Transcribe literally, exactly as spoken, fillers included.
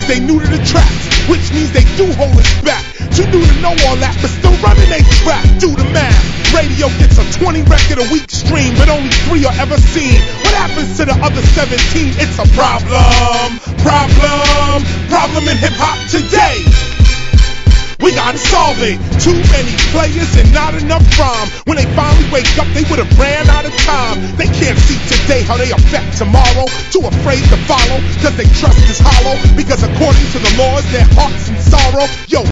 they new to the tracks, which means they do hold us back. Too new to know all that, but still running they trap. Do the math. Radio gets a twenty record a week stream, but only three are ever seen. What happens to the other seventeen? It's a problem, problem, problem in hip-hop today. We gotta solve it. Too many players and not enough rhyme. When they finally wake up, they would've ran out of time. They can't see today how they affect tomorrow. Too afraid to follow, cause they trust is hollow. Because according to the laws, their heart's in sorrow. Yo,